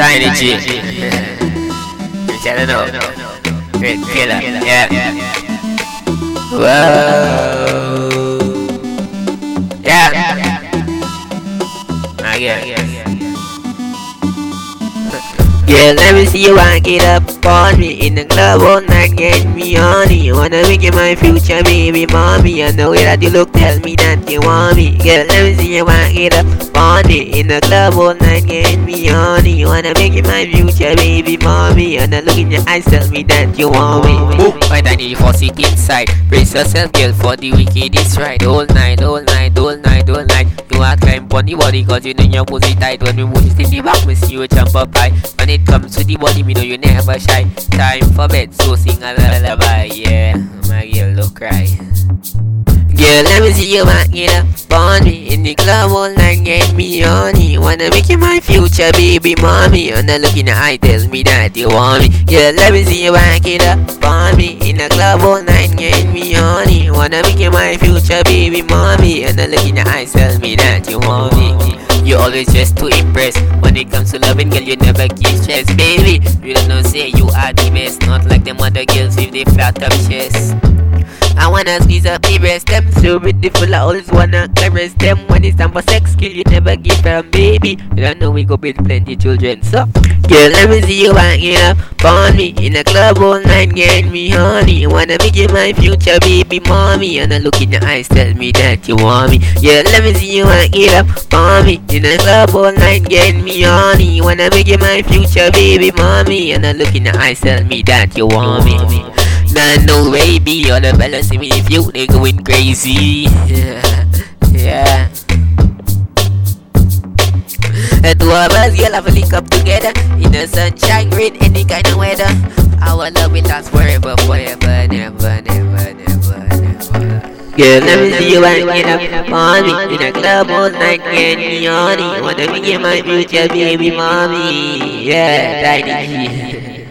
Tiny G. I don't know. Great killer. Yeah. Whoa. Yeah. Yeah, let me see you rock it up on me in the club all night, get me horny. Wanna make you my future baby mommy. I know that you look, tell me that you want me. Yeah, let me see you rock it up on me in the club all night, get me horny. Wanna make you my future baby mommy. And I look in your eyes, tell me that you want me. Ooh, my tiny faucet inside. Brace yourself, girl, for the wickedest ride. All night, all night, all night, all night. You want climb on the body, cause you know your pussy tight. When we move it in the back, we see you jump up high. When it comes to the body, me know you never shy. Time for bed, so sing a lullaby. Yeah, my girl, don't cry. Girl, let me see you back it up on me in the club all night, get me horny. Wanna make you my future baby mommy. And I look in the eye, tell me that you want me. Girl, let me see you back it up on me in the club all night, get me horny. Wanna make you my future baby mommy. And I look in the eyes, tell me that you want me. You always just to impress. When it comes to loving, girl, you never give stress, baby. You don't know, say you are the best. Not like them other girls with the flat up chest. I wanna squeeze up the breast, them so beautiful, I always wanna caress them. When it's time for sex, girl, you never give them, baby. You don't know we go build plenty children, so girl, let me see you back it up on me in the club all night, get me horny. Wanna make you my future baby mommy. And I look in your eyes, tell me that you want me. Yeah, let me see you back it up on me in the club all night, get me horny. Wanna make you my future baby mommy. And I look in your eyes, tell me that you want me. Nah, no baby, all the fellas see me if you, they going crazy. Yeah. Two of us, girl, have a link up together in the sunshine, rain, any kind of weather. Our love will last forever, forever, never, never, never, never. Girl, let me see you acting up on me in a club all night, get me horny. Wanna make you my future baby mommy. Yeah, Tiny G.